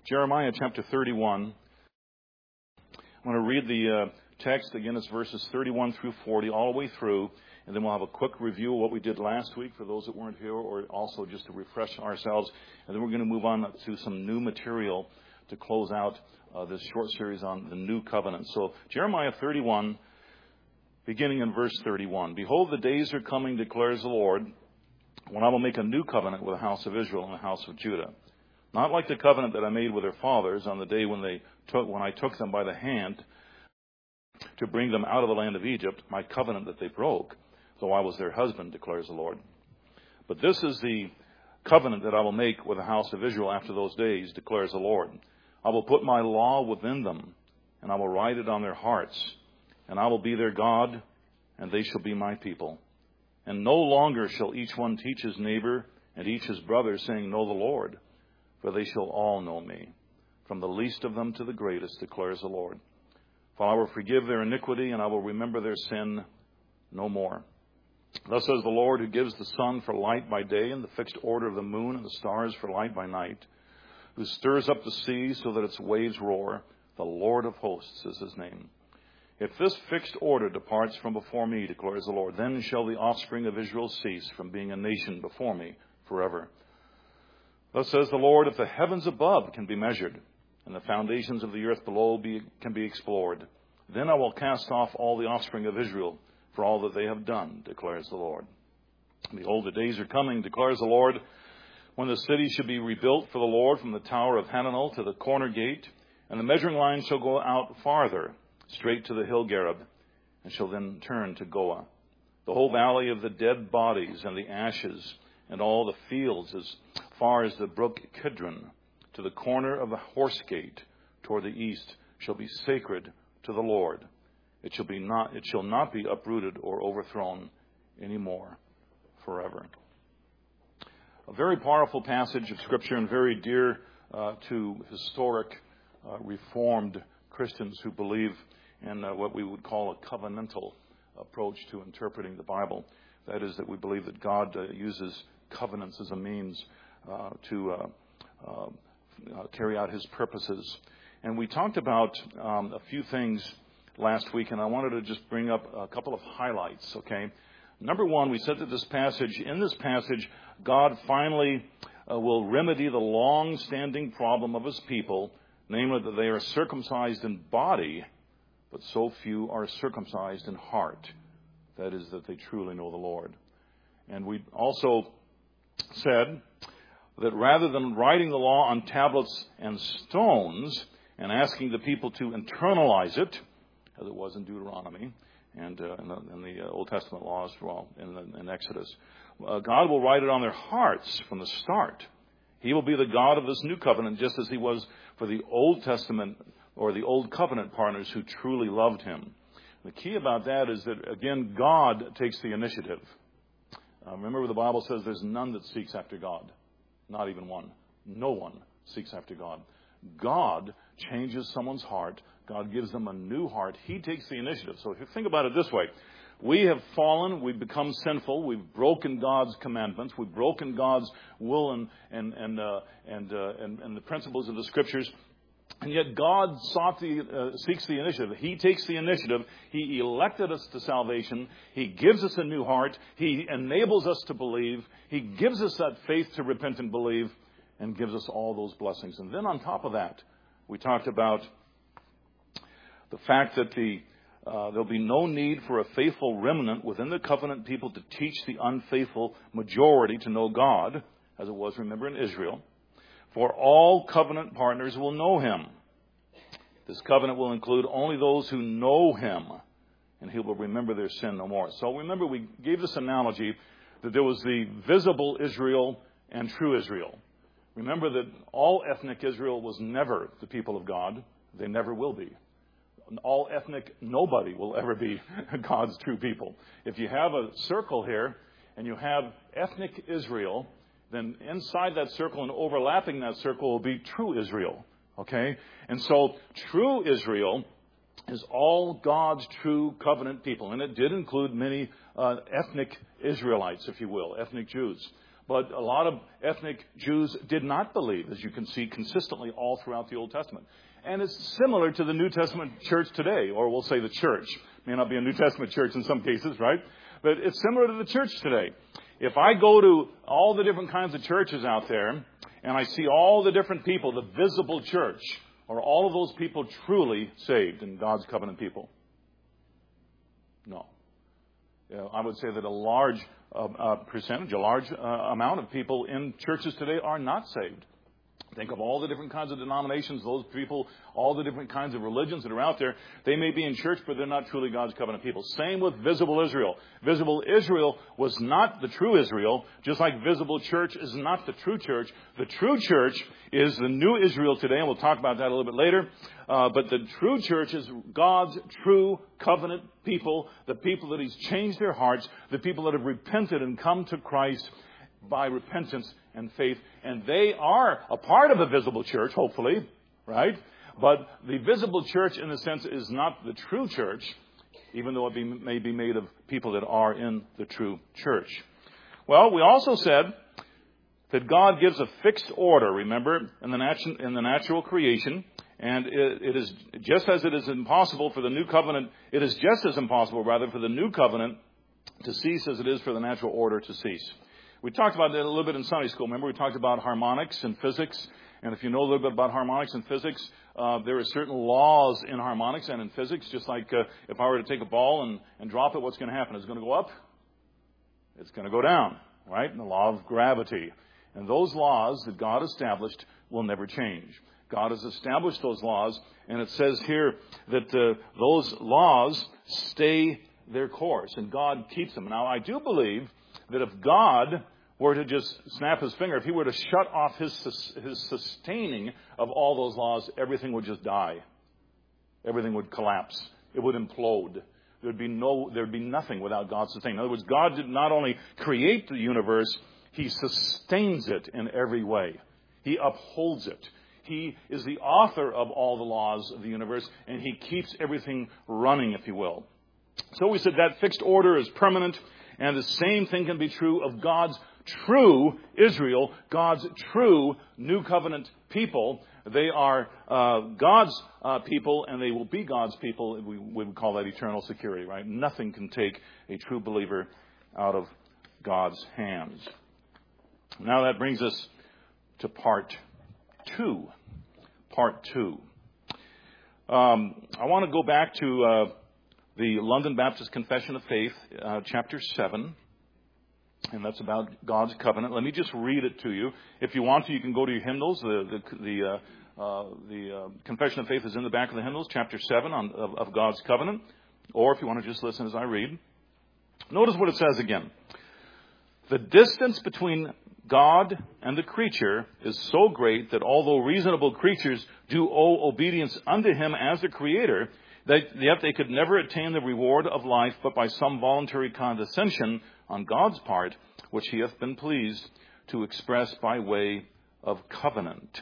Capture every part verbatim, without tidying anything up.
Jeremiah chapter thirty-one. I'm going to read the uh, text. Again, it's verses thirty-one through forty, all the way through. And then we'll have a quick review of what we did last week for those that weren't here, or also just to refresh ourselves. And then we're going to move on to some new material to close out uh, this short series on the new covenant. So Jeremiah thirty-one, beginning in verse thirty-one. Behold, the days are coming, declares the Lord, when I will make a new covenant with the house of Israel and the house of Judah. Not like the covenant that I made with their fathers on the day when they took, when I took them by the hand to bring them out of the land of Egypt, my covenant that they broke, though I was their husband, declares the Lord. But this is the covenant that I will make with the house of Israel after those days, declares the Lord. I will put my law within them, and I will write it on their hearts, and I will be their God, and they shall be my people. And no longer shall each one teach his neighbor and each his brother, saying, Know the Lord, for they shall all know me, from the least of them to the greatest, declares the Lord. For I will forgive their iniquity, and I will remember their sin no more. Thus says the Lord, who gives the sun for light by day, and the fixed order of the moon and the stars for light by night, who stirs up the sea so that its waves roar. The Lord of hosts is his name. If this fixed order departs from before me, declares the Lord, then shall the offspring of Israel cease from being a nation before me forever. Thus says the Lord, if the heavens above can be measured, and the foundations of the earth below be, can be explored, then I will cast off all the offspring of Israel for all that they have done, declares the Lord. Behold, the days are coming, declares the Lord, when the city shall be rebuilt for the Lord from the tower of Hananel to the corner gate, and the measuring line shall go out farther, straight to the hill Gareb, and shall then turn to Goah. The whole valley of the dead bodies and the ashes, and all the fields as far as the brook Kidron, to the corner of the horse gate toward the east, shall be sacred to the Lord. It shall be not, it shall not be uprooted or overthrown any more forever. A very powerful passage of Scripture, and very dear uh, to historic uh, Reformed Christians who believe in uh, what we would call a covenantal approach to interpreting the Bible. That is, that we believe that God uh, uses covenants as a means uh, to uh, uh, uh, carry out his purposes. And we talked about um, a few things last week, and I wanted to just bring up a couple of highlights, okay? Number one, we said that this passage, in this passage, God finally uh, will remedy the long-standing problem of his people, namely that they are circumcised in body, but so few are circumcised in heart. That is, that they truly know the Lord. And we also said that rather than writing the law on tablets and stones and asking the people to internalize it, as it was in Deuteronomy and uh, in, the, in the Old Testament laws, well, in, the, in Exodus, uh, God will write it on their hearts from the start. He will be the God of this new covenant, just as he was for the Old Testament or the Old Covenant partners who truly loved him. The key about that is that, again, God takes the initiative. Uh, remember, the Bible says there's none that seeks after God. Not even one. No one seeks after God. God changes someone's heart. God gives them a new heart. He takes the initiative. So if you think about it this way, we have fallen, we've become sinful, we've broken God's commandments, we've broken God's will and and and uh, and, uh, and and the principles of the Scriptures. And yet God sought the, uh, seeks the initiative. He takes the initiative. He elected us to salvation. He gives us a new heart. He enables us to believe. He gives us that faith to repent and believe, and gives us all those blessings. And then on top of that, we talked about the fact that the uh, there'll be no need for a faithful remnant within the covenant people to teach the unfaithful majority to know God, as it was, remember, in Israel. For all covenant partners will know him. This covenant will include only those who know him, and he will remember their sin no more. So remember, we gave this analogy that there was the visible Israel and true Israel. Remember that all ethnic Israel was never the people of God. They never will be. All ethnic nobody will ever be God's true people. If you have a circle here and you have ethnic Israel, then inside that circle and overlapping that circle will be true Israel. Okay? And so true Israel is all God's true covenant people. And it did include many uh, ethnic Israelites, if you will, ethnic Jews. But a lot of ethnic Jews did not believe, as you can see consistently all throughout the Old Testament. And it's similar to the New Testament church today, or we'll say the church. It may not be a New Testament church in some cases, right? But it's similar to the church today. If I go to all the different kinds of churches out there, and I see all the different people, the visible church, are all of those people truly saved and God's covenant people? No. You know, I would say that a large uh, uh, percentage, a large uh, amount of people in churches today are not saved. Think of all the different kinds of denominations, those people, all the different kinds of religions that are out there. They may be in church, but they're not truly God's covenant people. Same with visible Israel. Visible Israel was not the true Israel, just like visible church is not the true church. The true church is the new Israel today, and we'll talk about that a little bit later. Uh, but the true church is God's true covenant people, the people that He's changed their hearts, the people that have repented and come to Christ by repentance and faith. And they are a part of a visible church, hopefully, right? But the visible church, in a sense, is not the true church, even though it be, may be made of people that are in the true church. Well, we also said that God gives a fixed order, remember, in the, natu- in the natural creation. And it, it is just as it is impossible for the new covenant, it is just as impossible, rather, for the new covenant to cease as it is for the natural order to cease. We talked about that a little bit in Sunday school. Remember, we talked about harmonics and physics. And if you know a little bit about harmonics and physics, uh, there are certain laws in harmonics and in physics. Just like uh, if I were to take a ball and, and drop it, what's going to happen? It's going to go up. It's going to go down, right? And the law of gravity. And those laws that God established will never change. God has established those laws. And it says here that uh, those laws stay their course. And God keeps them. Now, I do believe that if God were to just snap His finger, if He were to shut off his, his sustaining of all those laws, everything would just die. Everything would collapse. It would implode. There'd be no, there'd be nothing without God's sustaining. In other words, God did not only create the universe, He sustains it in every way. He upholds it. He is the author of all the laws of the universe, and He keeps everything running, if you will. So we said that fixed order is permanent. And the same thing can be true of God's true Israel, God's true new covenant people. They are uh, God's uh, people, and they will be God's people. We, we would call that eternal security, right? Nothing can take a true believer out of God's hands. Now that brings us to part two. Part two. Um, I want to go back to Uh, the London Baptist Confession of Faith, uh, chapter seven, and that's about God's covenant. Let me just read it to you. If you want to, you can go to your hymnals. The the the, uh, uh, the uh, Confession of Faith is in the back of the hymnals, chapter seven on, of, of God's covenant. Or if you want to just listen as I read. Notice what it says again. The distance between God and the creature is so great that although reasonable creatures do owe obedience unto Him as the Creator, They, yet they could never attain the reward of life but by some voluntary condescension on God's part, which He hath been pleased to express by way of covenant.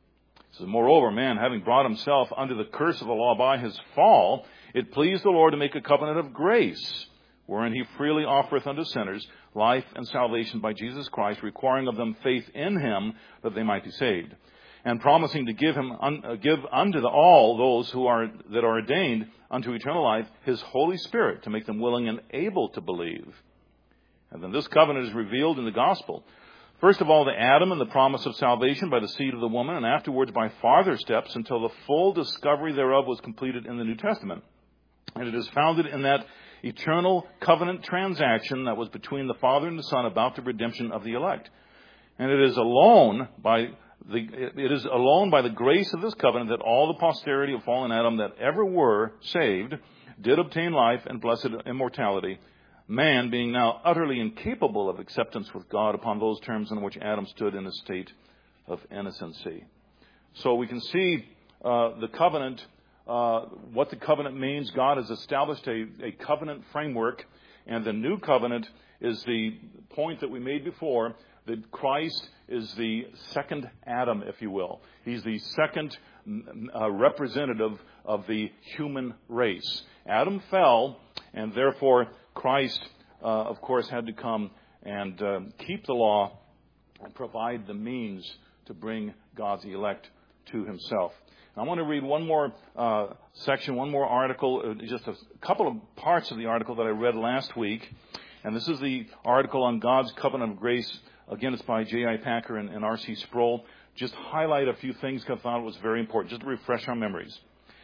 It says, moreover, man, having brought himself under the curse of the law by his fall, it pleased the Lord to make a covenant of grace, wherein He freely offereth unto sinners life and salvation by Jesus Christ, requiring of them faith in Him that they might be saved. And promising to give him un, uh, give unto the, all those who are that are ordained unto eternal life His Holy Spirit, to make them willing and able to believe. And then this covenant is revealed in the gospel. First of all, to Adam and the promise of salvation by the seed of the woman, and afterwards by farther steps until the full discovery thereof was completed in the New Testament. And it is founded in that eternal covenant transaction that was between the Father and the Son about the redemption of the elect. And it is alone by The, it is alone by the grace of this covenant that all the posterity of fallen Adam that ever were saved did obtain life and blessed immortality, man being now utterly incapable of acceptance with God upon those terms in which Adam stood in a state of innocency. So we can see uh, the covenant, uh, what the covenant means. God has established a, a covenant framework, and the new covenant is the point that we made before, that Christ is the second Adam, if you will. He's the second uh, representative of the human race. Adam fell, and therefore Christ, uh, of course, had to come and uh, keep the law and provide the means to bring God's elect to himself. And I want to read one more uh, section, one more article, uh, just a couple of parts of the article that I read last week. And this is the article on God's covenant of grace. Again, it's by J I Packer and, and R C Sproul. Just highlight a few things I thought was very important, just to refresh our memories.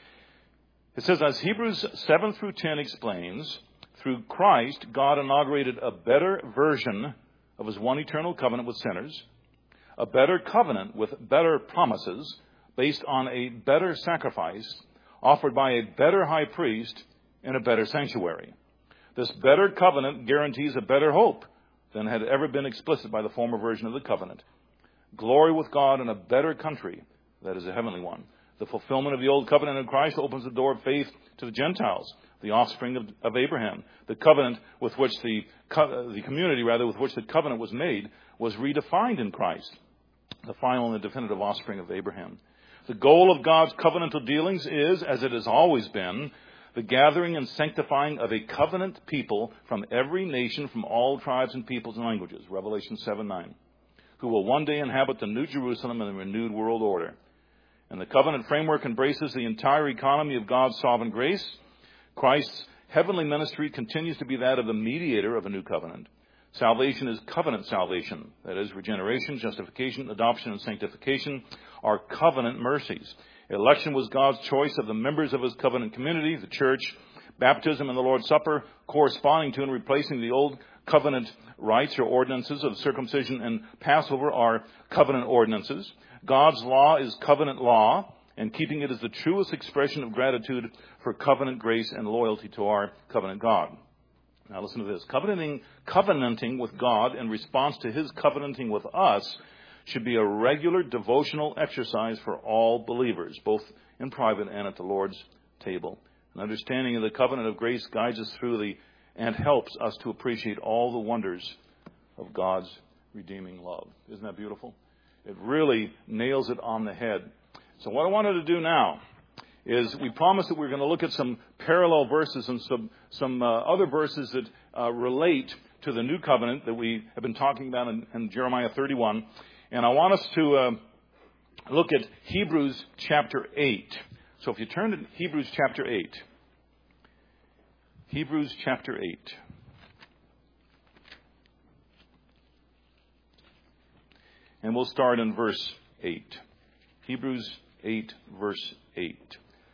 It says, as Hebrews seven through ten explains, through Christ, God inaugurated a better version of his one eternal covenant with sinners, a better covenant with better promises, based on a better sacrifice offered by a better high priest in a better sanctuary. This better covenant guarantees a better hope than had ever been explicit by the former version of the covenant. Glory with God in a better country, that is a heavenly one. The fulfillment of the old covenant in Christ opens the door of faith to the Gentiles, the offspring of, of Abraham. The covenant with which the, the community, rather, with which the covenant was made, was redefined in Christ, the final and the definitive offspring of Abraham. The goal of God's covenantal dealings is, as it has always been, the gathering and sanctifying of a covenant people from every nation, from all tribes and peoples and languages, Revelation seven nine, who will one day inhabit the new Jerusalem and the renewed world order. And the covenant framework embraces the entire economy of God's sovereign grace. Christ's heavenly ministry continues to be that of the mediator of a new covenant. Salvation is covenant salvation. That is, regeneration, justification, adoption, and sanctification are covenant mercies. Election was God's choice of the members of his covenant community, the church. Baptism and the Lord's Supper, corresponding to and replacing the old covenant rites or ordinances of circumcision and Passover, are covenant ordinances. God's law is covenant law, and keeping it is the truest expression of gratitude for covenant grace and loyalty to our covenant God. Now listen to this. Covenanting, covenanting with God in response to his covenanting with us should be a regular devotional exercise for all believers, both in private and at the Lord's table. An understanding of the covenant of grace guides us through the and helps us to appreciate all the wonders of God's redeeming love. Isn't that beautiful? It really nails it on the head. So what I wanted to do now is we promised that we we're going to look at some parallel verses and some, some uh, other verses that uh, relate to the new covenant that we have been talking about in, in Jeremiah thirty-one. And I want us to uh, look at Hebrews chapter eight. So if you turn to Hebrews chapter eight. Hebrews chapter eight. And we'll start in verse eight. Hebrews eight, verse eight.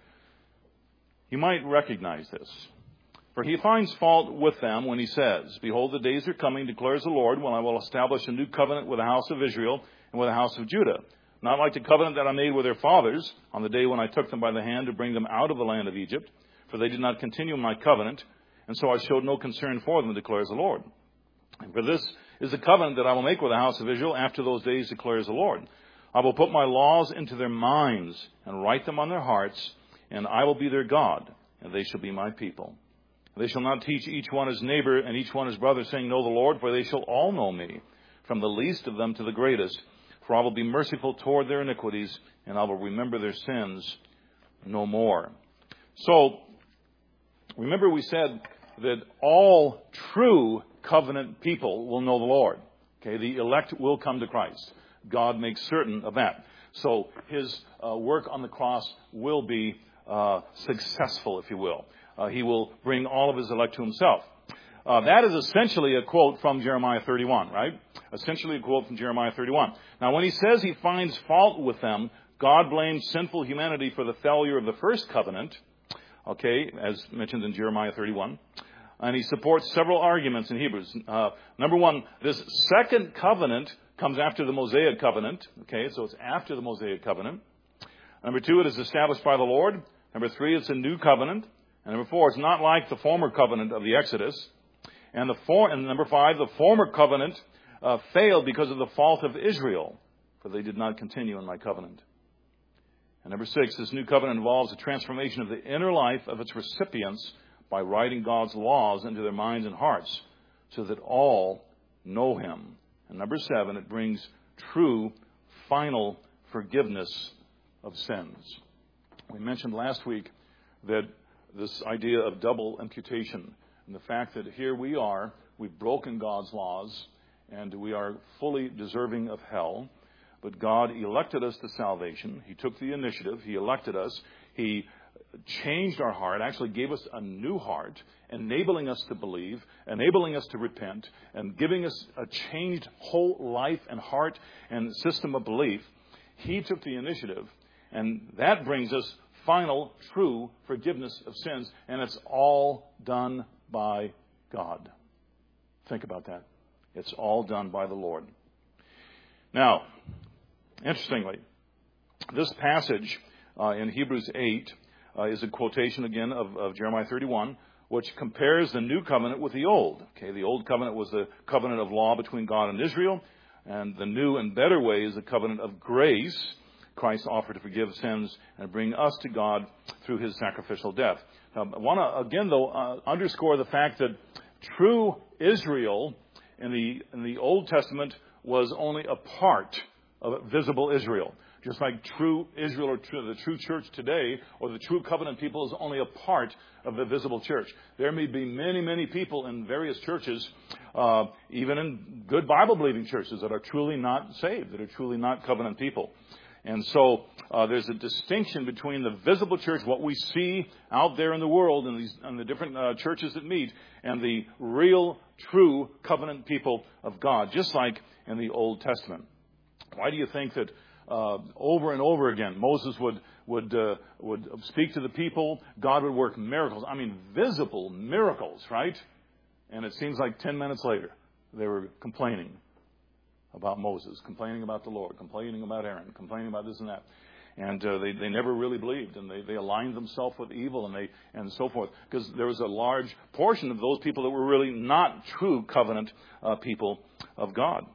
You might recognize this. For he finds fault with them when he says, behold, the days are coming, declares the Lord, when I will establish a new covenant with the house of Israel and with the house of Judah. Not like the covenant that I made with their fathers on the day when I took them by the hand to bring them out of the land of Egypt. For they did not continue my covenant, and so I showed no concern for them, declares the Lord. And for this is the covenant that I will make with the house of Israel after those days, declares the Lord. I will put my laws into their minds and write them on their hearts, and I will be their God, and they shall be my people. They shall not teach each one his neighbor and each one his brother, saying, know the Lord, for they shall all know me, from the least of them to the greatest. For I will be merciful toward their iniquities, and I will remember their sins no more. So, remember we said that all true covenant people will know the Lord. Okay, the elect will come to Christ. God makes certain of that. So his uh, work on the cross will be uh, successful, if you will. Uh, he will bring all of his elect to himself. Uh, that is essentially a quote from Jeremiah thirty-one, right? Essentially a quote from Jeremiah thirty-one. Now, when he says he finds fault with them, God blames sinful humanity for the failure of the first covenant, okay, as mentioned in Jeremiah thirty-one. And he supports several arguments in Hebrews. Uh, number one, this second covenant comes after the Mosaic covenant. Okay, so it's after the Mosaic covenant. Number two, it is established by the Lord. Number three, it's a new covenant. And number four, it's not like the former covenant of the Exodus. And the four, and number five, the former covenant uh, failed because of the fault of Israel, for they did not continue in my covenant. And number six, this new covenant involves a transformation of the inner life of its recipients by writing God's laws into their minds and hearts so that all know him. And number seven, it brings true, final forgiveness of sins. We mentioned last week that this idea of double imputation and the fact that here we are, we've broken God's laws, and we are fully deserving of hell. But God elected us to salvation. He took the initiative. He elected us. He changed our heart, actually gave us a new heart, enabling us to believe, enabling us to repent, and giving us a changed whole life and heart and system of belief. He took the initiative, and that brings us final, true forgiveness of sins, and it's all done by God. Think about that. It's all done by the Lord. Now, interestingly, this passage uh, in Hebrews eight uh, is a quotation again of, of Jeremiah thirty-one, which compares the new covenant with the old. Okay, the old covenant was the covenant of law between God and Israel, and the new and better way is the covenant of grace. Christ offered to forgive sins and bring us to God through his sacrificial death. Now, I want to again, though, uh, underscore the fact that true Israel in the in the Old Testament was only a part of visible Israel. Just like true Israel or true, the true church today, or the true covenant people, is only a part of the visible church. There may be many, many people in various churches, uh, even in good Bible-believing churches, that are truly not saved, that are truly not covenant people. And so uh, there's a distinction between the visible church, what we see out there in the world, and these and the different uh, churches that meet, and the real, true covenant people of God, just like in the Old Testament. Why do you think that uh, over and over again Moses would would uh, would speak to the people? God would work miracles. I mean, visible miracles, right? And it seems like ten minutes later they were complaining about Moses, complaining about the Lord, complaining about Aaron, complaining about this and that. And uh, they, they never really believed, and they, they aligned themselves with evil and they and so forth. Because there was a large portion of those people that were really not true covenant uh, people of God.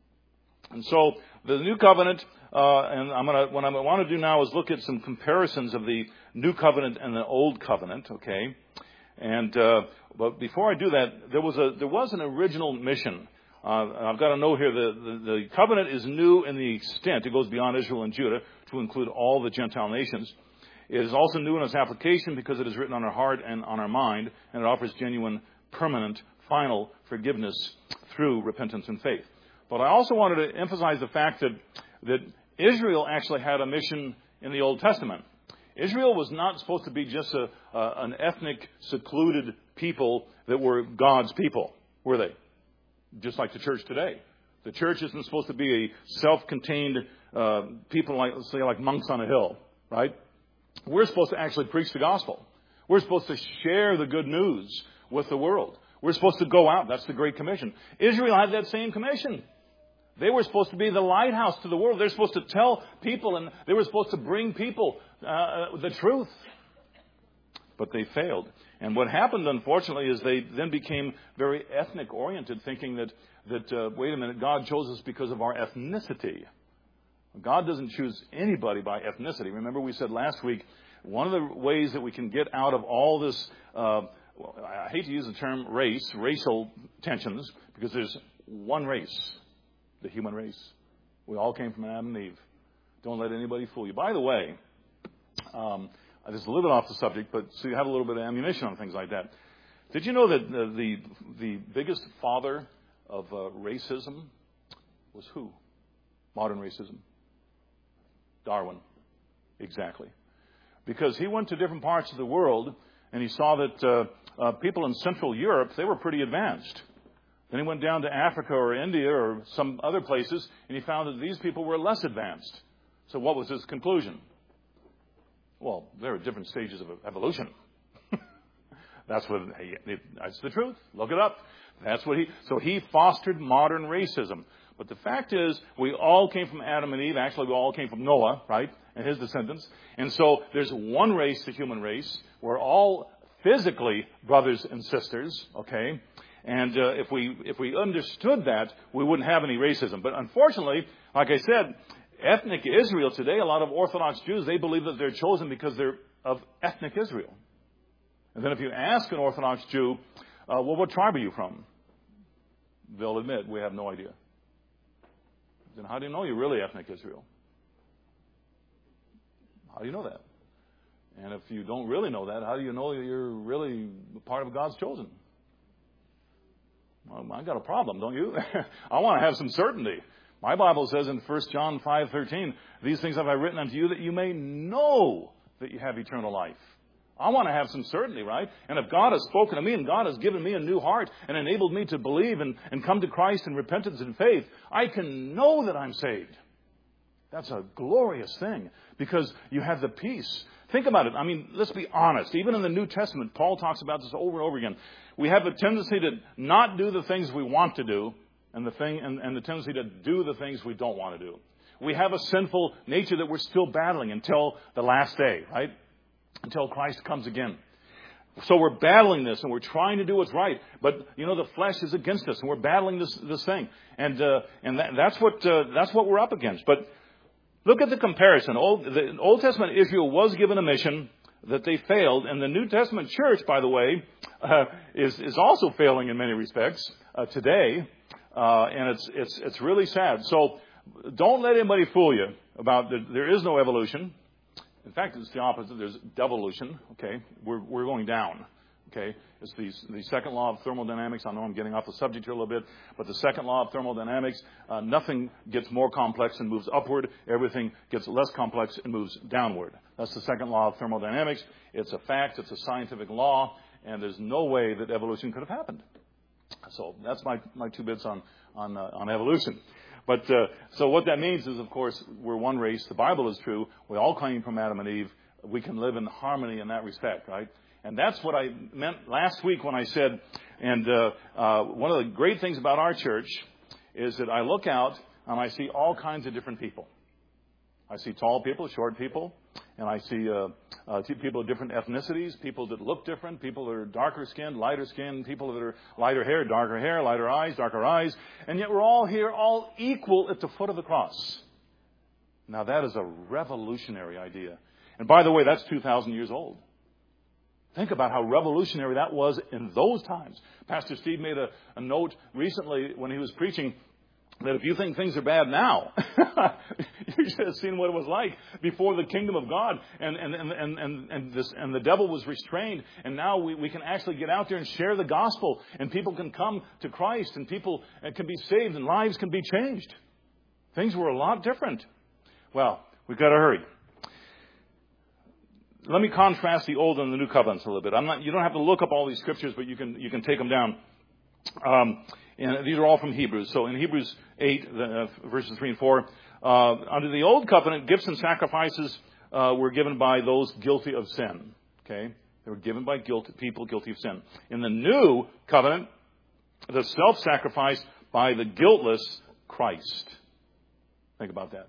And so the new covenant, uh, and I'm gonna what I want to do now is look at some comparisons of the new covenant and the old covenant. Okay, and uh, but before I do that, there was a there was an original mission. Uh, I've got to note here the, the the covenant is new in the extent it goes beyond Israel and Judah to include all the Gentile nations. It is also new in its application because it is written on our heart and on our mind, and it offers genuine, permanent, final forgiveness through repentance and faith. But I also wanted to emphasize the fact that, that Israel actually had a mission in the Old Testament. Israel was not supposed to be just a, uh, an ethnic, secluded people that were God's people, were they? Just like the church today. The church isn't supposed to be a self-contained uh, people, like, let's say, like monks on a hill, right? We're supposed to actually preach the gospel. We're supposed to share the good news with the world. We're supposed to go out. That's the Great Commission. Israel had that same commission. They were supposed to be the lighthouse to the world. They're supposed to tell people, and they were supposed to bring people uh, the truth. But they failed. And what happened, unfortunately, is they then became very ethnic-oriented, thinking that, that uh, wait a minute, God chose us because of our ethnicity. God doesn't choose anybody by ethnicity. Remember we said last week, one of the ways that we can get out of all this, uh, well, I hate to use the term race, racial tensions, because there's one race, the human race. We all came from Adam and Eve. Don't let anybody fool you. By the way, um, this is a little bit off the subject, but so you have a little bit of ammunition on things like that. Did you know that the the, the biggest father of uh, racism was who? Modern racism. Darwin. Exactly. Because he went to different parts of the world and he saw that uh, uh, people in Central Europe, they were pretty advanced. Then he went down to Africa or India or some other places and he found that these people were less advanced. So what was his conclusion? Well, there are different stages of evolution. That's what, hey, that's the truth. Look it up. That's what he, so he fostered modern racism. But the fact is, we all came from Adam and Eve. Actually, we all came from Noah, right? And his descendants. And so there's one race, the human race. We're all physically brothers and sisters, okay? And uh, if we if we understood that, we wouldn't have any racism. But unfortunately, like I said, ethnic Israel today, a lot of Orthodox Jews, they believe that they're chosen because they're of ethnic Israel. And then if you ask an Orthodox Jew, uh, well, what tribe are you from? They'll admit, we have no idea. Then how do you know you're really ethnic Israel? How do you know that? And if you don't really know that, how do you know you're really part of God's chosen? Well, I got a problem, don't you? I want to have some certainty. My Bible says in First John five thirteen, these things have I written unto you that you may know that you have eternal life. I want to have some certainty, right? And if God has spoken to me and God has given me a new heart and enabled me to believe and, and come to Christ in repentance and faith, I can know that I'm saved. That's a glorious thing because you have the peace. Think about it. I mean, let's be honest. Even in the New Testament, Paul talks about this over and over again. We have a tendency to not do the things we want to do and the thing and, and the tendency to do the things we don't want to do. We have a sinful nature that we're still battling until the last day, right? Until Christ comes again. So we're battling this and we're trying to do what's right. But, you know, the flesh is against us and we're battling this this thing. And uh, and that, that's what uh, that's what we're up against. But look at the comparison. Old, the Old Testament Israel was given a mission that they failed. And the New Testament church, by the way, uh, is, is also failing in many respects uh, today. Uh, and it's it's it's really sad. So don't let anybody fool you about the, there is no evolution. In fact, it's the opposite. There's devolution. Okay, we're we're going down. Okay, it's the the second law of thermodynamics. I know I'm getting off the subject here a little bit, but the second law of thermodynamics: uh, nothing gets more complex and moves upward. Everything gets less complex and moves downward. That's the second law of thermodynamics. It's a fact. It's a scientific law, and there's no way that evolution could have happened. So that's my my two bits on on uh, on evolution. But uh, so what that means is, of course, we're one race. The Bible is true. We all came from Adam and Eve. We can live in harmony in that respect, right? And that's what I meant last week when I said, and uh, uh, one of the great things about our church is that I look out and I see all kinds of different people. I see tall people, short people, and I see uh, uh, people of different ethnicities, people that look different, people that are darker skinned, lighter skinned, people that are lighter hair, darker hair, lighter eyes, darker eyes, and yet we're all here, all equal at the foot of the cross. Now that is a revolutionary idea. And by the way, that's two thousand years old. Think about how revolutionary that was in those times. Pastor Steve made a, a note recently when he was preaching that if you think things are bad now, you should have seen what it was like before the kingdom of God and and and and and, and this and the devil was restrained, and now we, we can actually get out there and share the gospel, and people can come to Christ, and people can be saved, and lives can be changed. Things were a lot different. Well, we've got to hurry. Let me contrast the old and the new covenants a little bit. I'm not. You don't have to look up all these scriptures, but you can you can take them down. Um, and these are all from Hebrews. So in Hebrews eight, uh, verses three and four, uh, under the old covenant, gifts and sacrifices uh, were given by those guilty of sin. Okay, they were given by guilty people guilty of sin. In the new covenant, the self-sacrifice by the guiltless Christ. Think about that.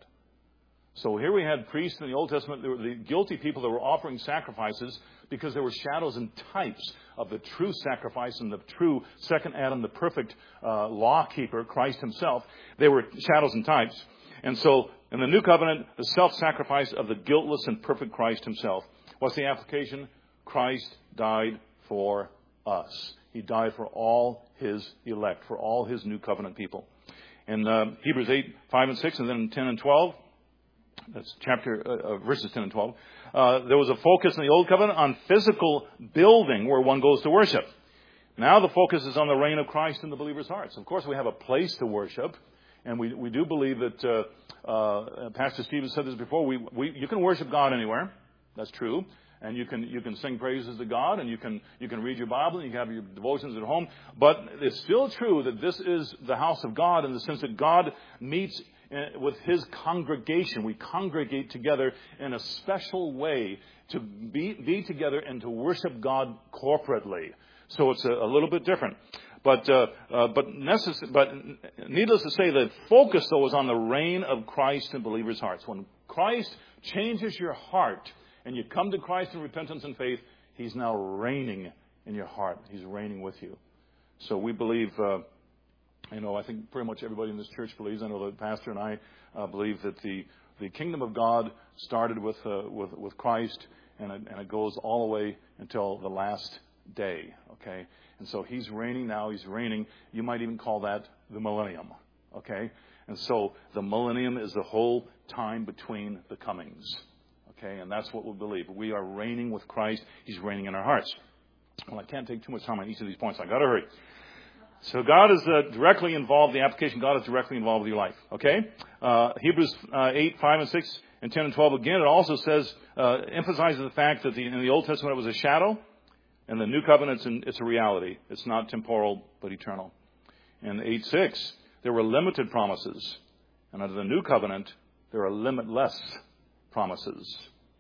So here we had priests in the Old Testament. There were the guilty people that were offering sacrifices because there were shadows and types of the true sacrifice and the true second Adam, the perfect uh, law keeper, Christ himself. They were shadows and types. And so in the new covenant, the self-sacrifice of the guiltless and perfect Christ himself. What's the application? Christ died for us. He died for all his elect, for all his new covenant people. In uh, Hebrews eight, five and six, and then ten and twelve, that's chapter uh, verses ten and twelve. Uh, there was a focus in the Old Covenant on physical building where one goes to worship. Now the focus is on the reign of Christ in the believers' hearts. Of course, we have a place to worship, and we we do believe that. Uh, uh, Pastor Stephen said this before. We we you can worship God anywhere. That's true, and you can you can sing praises to God, and you can you can read your Bible, and you can have your devotions at home. But it's still true that this is the house of God in the sense that God meets with his congregation. We congregate together in a special way to be, be together and to worship God corporately. So it's a, a little bit different. But uh, uh, but, necess- but needless to say, the focus, though, is on the reign of Christ in believers' hearts. When Christ changes your heart and you come to Christ in repentance and faith, he's now reigning in your heart. He's reigning with you. So we believe... Uh, You know, I think pretty much everybody in this church believes. I know the pastor and I uh, believe that the, the kingdom of God started with uh, with, with Christ, and it, and it goes all the way until the last day. Okay, and so he's reigning now. He's reigning. You might even call that the millennium. Okay, and so the millennium is the whole time between the comings. Okay, and that's what we believe. We are reigning with Christ. He's reigning in our hearts. Well, I can't take too much time on each of these points. I got to hurry. So God is uh, directly involved, the application, God is directly involved with your life. Okay? Uh, Hebrews uh, eight, five, and six, and ten and twelve, again, it also says, uh, emphasizes the fact that the, in the Old Testament it was a shadow, and the New Covenant, it's, an, it's a reality. It's not temporal, but eternal. In eight, six, there were limited promises. And under the New Covenant, there are limitless promises.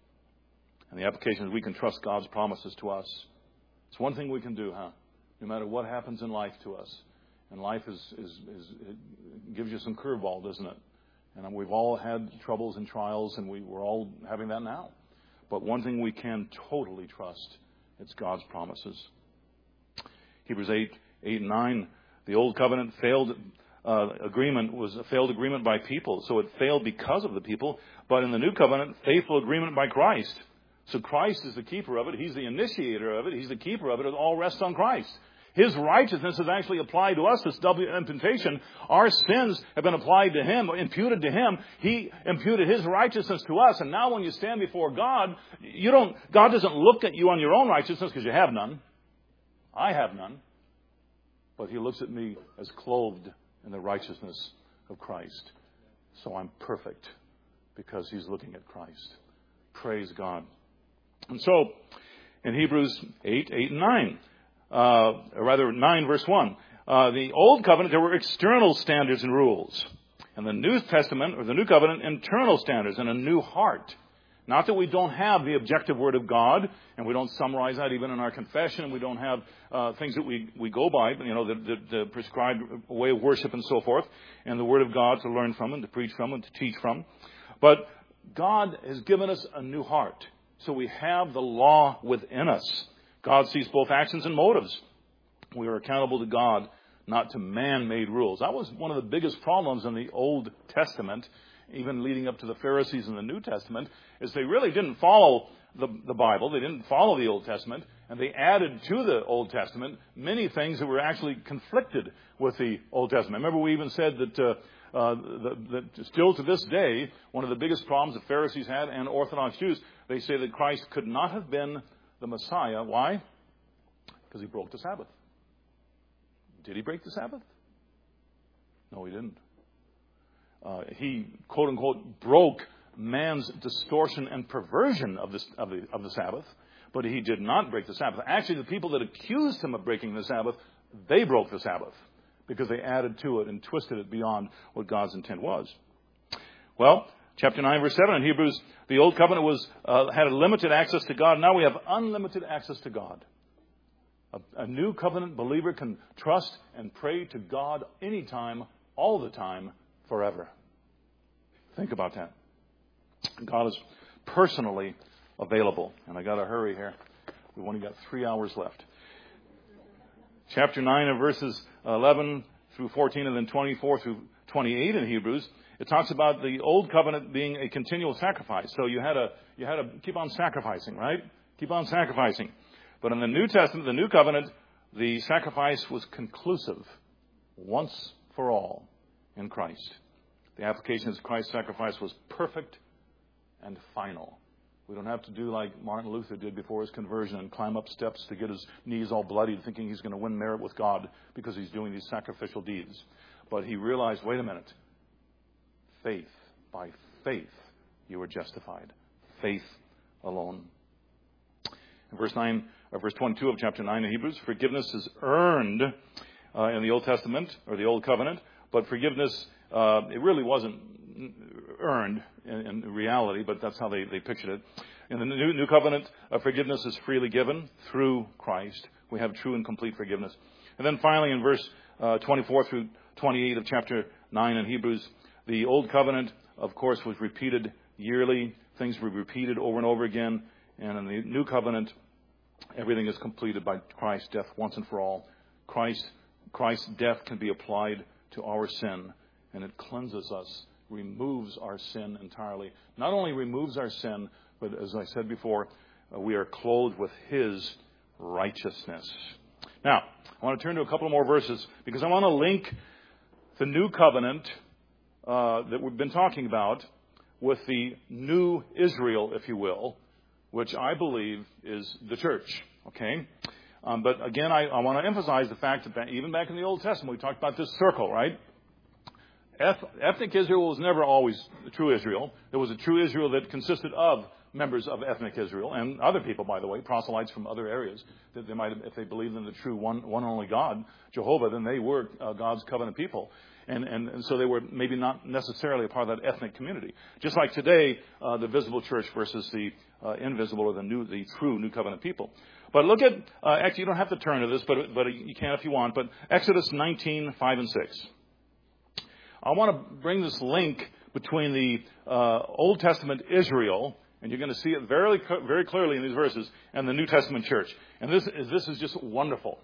And the application is we can trust God's promises to us. It's one thing we can do, huh? No matter what happens in life to us. And life is, is, is it gives you some curveball, doesn't it? And we've all had troubles and trials, and we, we're all having that now. But one thing we can totally trust, it's God's promises. Hebrews eight, eight and nine, the old covenant failed uh, agreement was a failed agreement by people. So it failed because of the people. But in the new covenant, faithful agreement by Christ. So Christ is the keeper of it. He's the initiator of it. He's the keeper of it. It all rests on Christ. His righteousness is actually applied to us. This double imputation. Our sins have been applied to Him, imputed to Him. He imputed His righteousness to us. And now when you stand before God, you don't, God doesn't look at you on your own righteousness because you have none. I have none. But He looks at me as clothed in the righteousness of Christ. So I'm perfect because He's looking at Christ. Praise God. And so, in Hebrews eight, eight and nine, uh, or rather nine verse one, uh, the Old Covenant, there were external standards and rules. And the New Testament, or the New Covenant, internal standards and a new heart. Not that we don't have the objective Word of God, and we don't summarize that even in our confession, and we don't have uh, things that we, we go by, you know, the, the, the prescribed way of worship and so forth, and the Word of God to learn from and to preach from and to teach from. But God has given us a new heart. So we have the law within us. God sees both actions and motives. We are accountable to God, not to man-made rules. That was one of the biggest problems in the Old Testament, even leading up to the Pharisees in the New Testament, is they really didn't follow the, the Bible. They didn't follow the Old Testament. And they added to the Old Testament many things that were actually conflicted with the Old Testament. Remember, we even said that uh, uh, the, the, still to this day, one of the biggest problems the Pharisees had and Orthodox Jews, they say that Christ could not have been the Messiah. Why? Because He broke the Sabbath. Did He break the Sabbath? No, He didn't. Uh, he, quote unquote, broke man's distortion and perversion of, this, of, the, of the Sabbath, but He did not break the Sabbath. Actually, the people that accused Him of breaking the Sabbath, they broke the Sabbath because they added to it and twisted it beyond what God's intent was. Well, chapter nine, verse seven in Hebrews, the Old Covenant was uh, had a limited access to God. Now we have unlimited access to God. A, a new covenant believer can trust and pray to God anytime, all the time, forever. Think about that. God is personally available. And I got to hurry here. We've only got three hours left. Chapter nine of verses eleven through fourteen and then twenty-four through twenty-eight in Hebrews. It talks about the old covenant being a continual sacrifice. So you had to, you had to keep on sacrificing, right? Keep on sacrificing. But in the New Testament, the new covenant, the sacrifice was conclusive once for all in Christ. The application is Christ's sacrifice was perfect and final. We don't have to do like Martin Luther did before his conversion and climb up steps to get his knees all bloodied thinking he's going to win merit with God because he's doing these sacrificial deeds. But he realized, wait a minute, faith, by faith you were justified. Faith alone. In verse nine, or verse twenty-two of chapter nine in Hebrews, forgiveness is earned uh, in the Old Testament or the Old Covenant, but forgiveness, uh, it really wasn't earned in, in reality, but that's how they, they pictured it. In the New, new Covenant, uh, forgiveness is freely given through Christ. We have true and complete forgiveness. And then finally in verse uh, twenty-four through twenty-eight of chapter nine in Hebrews, the Old Covenant, of course, was repeated yearly. Things were repeated over and over again. And in the New Covenant, everything is completed by Christ's death once and for all. Christ, Christ's death can be applied to our sin, and it cleanses us, removes our sin entirely. Not only removes our sin, but as I said before, uh, we are clothed with His righteousness. Now, I want to turn to a couple more verses because I want to link the New Covenant uh, that we've been talking about with the new Israel, if you will, which I believe is the church. Okay? Um, but again, I, I want to emphasize the fact that even back in the Old Testament, we talked about this circle, right? Eth- ethnic Israel was never always the true Israel. There was a true Israel that consisted of members of ethnic Israel and other people, by the way, proselytes from other areas. That they might, have, if they believed in the true one, one only God, Jehovah, then they were uh, God's covenant people. And, and, and so they were maybe not necessarily a part of that ethnic community. Just like today, uh, the visible church versus the uh, invisible or the new, the true new covenant people. But look at, uh, actually you don't have to turn to this, but, but you can if you want, but Exodus nineteen, five and six. I want to bring this link between the uh, Old Testament Israel, and you're going to see it very, very clearly in these verses, and the New Testament church. And this is, this is just wonderful.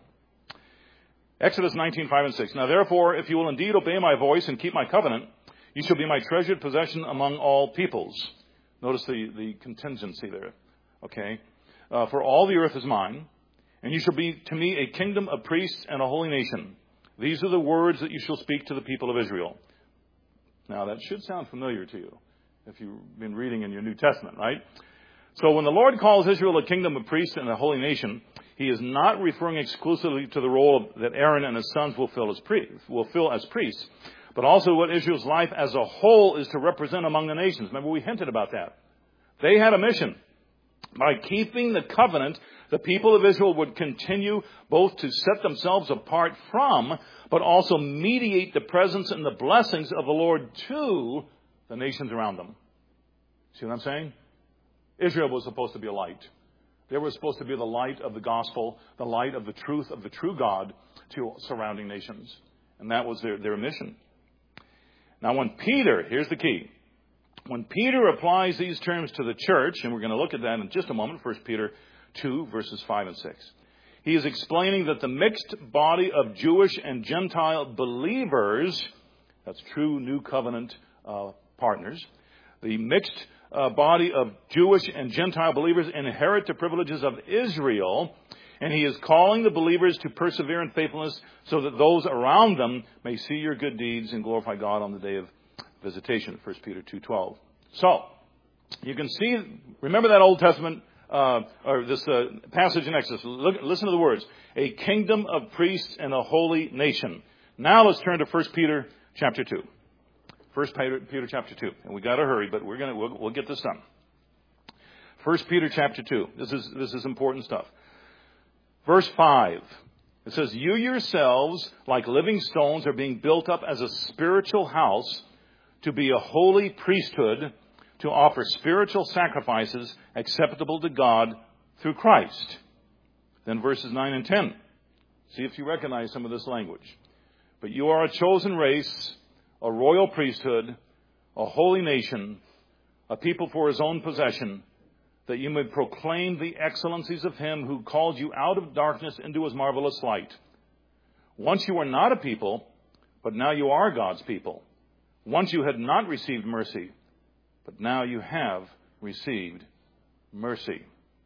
Exodus nineteen, five and six. Now therefore, if you will indeed obey my voice and keep my covenant, you shall be my treasured possession among all peoples. Notice the, the contingency there. Okay. Uh, for all the earth is mine, and you shall be to me a kingdom of priests and a holy nation. These are the words that you shall speak to the people of Israel. Now that should sound familiar to you if you've been reading in your New Testament, right? So when the Lord calls Israel a kingdom of priests and a holy nation, he is not referring exclusively to the role that Aaron and his sons will fill as priests, will fill as priests, but also what Israel's life as a whole is to represent among the nations. Remember, we hinted about that. They had a mission. By keeping the covenant, the people of Israel would continue both to set themselves apart from, but also mediate the presence and the blessings of the Lord to the nations around them. See what I'm saying? Israel was supposed to be a light. They were supposed to be the light of the gospel, the light of the truth of the true God to surrounding nations. And that was their, their mission. Now when Peter, here's the key. When Peter applies these terms to the church, and we're going to look at that in just a moment, First Peter two, verses five and six. He is explaining that the mixed body of Jewish and Gentile believers, that's true new covenant uh, partners, the mixed uh, body of Jewish and Gentile believers inherit the privileges of Israel, and he is calling the believers to persevere in faithfulness so that those around them may see your good deeds and glorify God on the day of visitation, First Peter two twelve. So, you can see, remember that Old Testament, uh, or this uh, passage in Exodus. Look, listen to the words. A kingdom of priests and a holy nation. Now let's turn to First Peter chapter two. First Peter, Peter chapter two. And we got to hurry, but we're going to, we'll, we'll get this done. First Peter chapter two. This is, this is important stuff. Verse five. It says, you yourselves, like living stones, are being built up as a spiritual house to be a holy priesthood, to offer spiritual sacrifices acceptable to God through Christ. Then verses nine and ten. See if you recognize some of this language. But you are a chosen race, a royal priesthood, a holy nation, a people for his own possession, that you may proclaim the excellencies of him who called you out of darkness into his marvelous light. Once you were not a people, but now you are God's people. Once you had not received mercy, but now you have received mercy.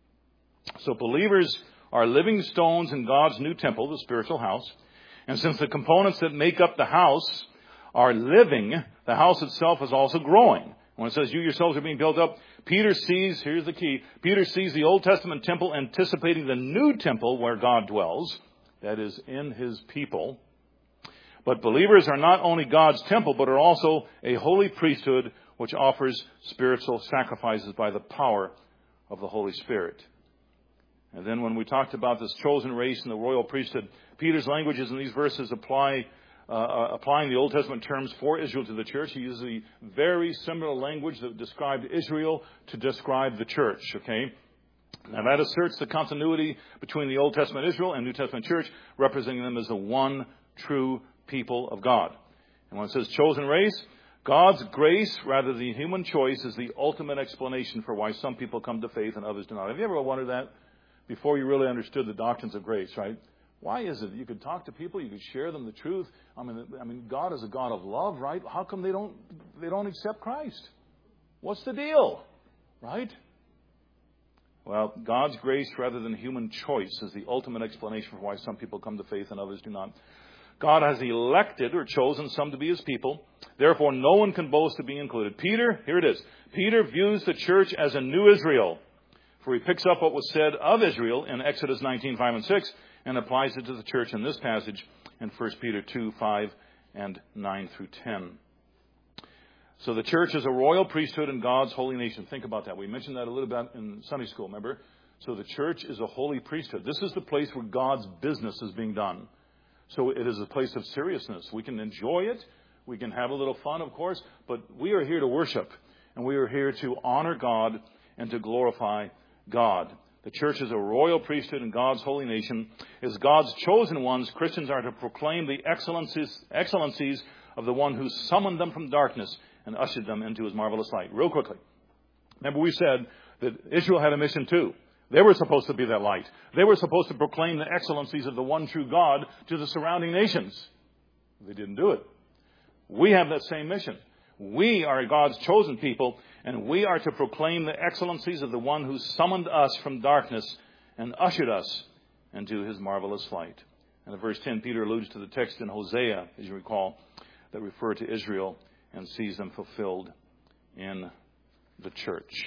So believers are living stones in God's new temple, the spiritual house. And since the components that make up the house are living, the house itself is also growing. When it says you yourselves are being built up, Peter sees, here's the key, Peter sees the Old Testament temple anticipating the new temple where God dwells, that is in his people. But believers are not only God's temple, but are also a holy priesthood which offers spiritual sacrifices by the power of the Holy Spirit. And then when we talked about this chosen race and the royal priesthood, Peter's languages in these verses apply, uh, applying the Old Testament terms for Israel to the church. He uses a very similar language that described Israel to describe the church, okay? Now that asserts the continuity between the Old Testament Israel and New Testament church, representing them as the one true people of God. And when it says chosen race, God's grace rather than human choice is the ultimate explanation for why some people come to faith and others do not. Have you ever wondered that before you really understood the doctrines of grace, right? Why is it you could talk to people, you could share them the truth? I mean, I mean, God is a God of love, right? How come they don't they don't accept Christ? What's the deal, right? Well, God's grace rather than human choice is the ultimate explanation for why some people come to faith and others do not. God has elected or chosen some to be his people. Therefore, no one can boast of being included. Peter, here it is. Peter views the church as a new Israel. For he picks up what was said of Israel in Exodus nineteen, five and six and applies it to the church in this passage in First Peter two, five and nine through ten. So the church is a royal priesthood in God's holy nation. Think about that. We mentioned that a little bit in Sunday school, remember? So the church is a holy priesthood. This is the place where God's business is being done. So it is a place of seriousness. We can enjoy it. We can have a little fun, of course. But we are here to worship. And we are here to honor God and to glorify God. The church is a royal priesthood in God's holy nation. As God's chosen ones, Christians are to proclaim the excellencies, excellencies of the one who summoned them from darkness and ushered them into his marvelous light. Real quickly. Remember we said that Israel had a mission too. They were supposed to be that light. They were supposed to proclaim the excellencies of the one true God to the surrounding nations. They didn't do it. We have that same mission. We are God's chosen people, and we are to proclaim the excellencies of the one who summoned us from darkness and ushered us into his marvelous light. And in verse ten, Peter alludes to the text in Hosea, as you recall, that refer to Israel and sees them fulfilled in the church.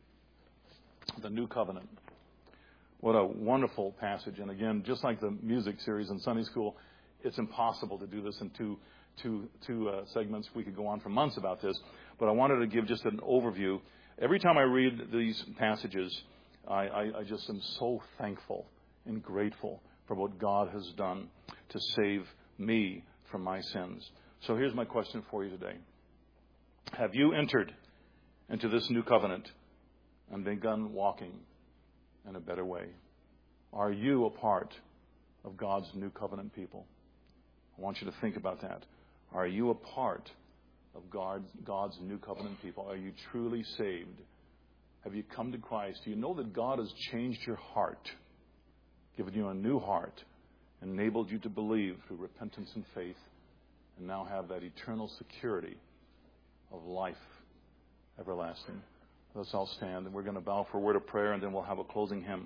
The new covenant. What a wonderful passage. And again, just like the music series in Sunday school, it's impossible to do this in two, two, two uh, segments. We could go on for months about this. But I wanted to give just an overview. Every time I read these passages, I, I, I just am so thankful and grateful for what God has done to save me from my sins. So here's my question for you today. Have you entered into this new covenant and begun walking in a better way? Are you a part of God's new covenant people? I want you to think about that. Are you a part of God's, God's new covenant people? Are you truly saved? Have you come to Christ? Do you know that God has changed your heart, given you a new heart, enabled you to believe through repentance and faith, and now have that eternal security of life everlasting? Let's all stand, and we're going to bow for a word of prayer, and then we'll have a closing hymn.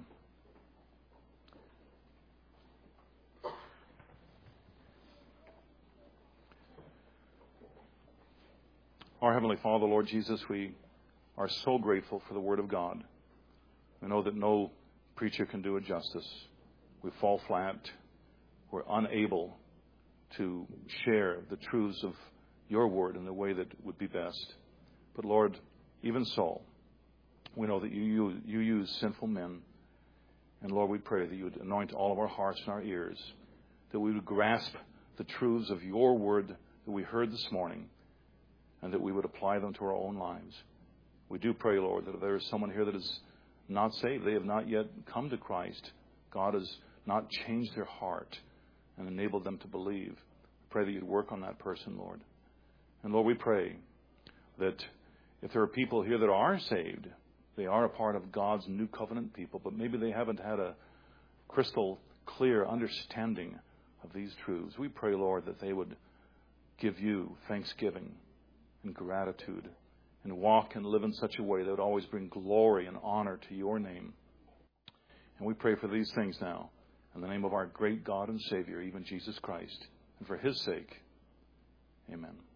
Our Heavenly Father, Lord Jesus, we are so grateful for the Word of God. We know that no preacher can do it justice. We fall flat. We're unable to share the truths of your Word in the way that would be best. But Lord, even so, we know that you, you, you use sinful men. And Lord, we pray that you would anoint all of our hearts and our ears, that we would grasp the truths of your word that we heard this morning, and that we would apply them to our own lives. We do pray, Lord, that if there is someone here that is not saved, they have not yet come to Christ, God has not changed their heart and enabled them to believe. Pray that you'd work on that person, Lord. And Lord, we pray that if there are people here that are saved, they are a part of God's new covenant people, but maybe they haven't had a crystal clear understanding of these truths. We pray, Lord, that they would give you thanksgiving and gratitude and walk and live in such a way that would always bring glory and honor to your name. And we pray for these things now in the name of our great God and Savior, even Jesus Christ. And for his sake, amen.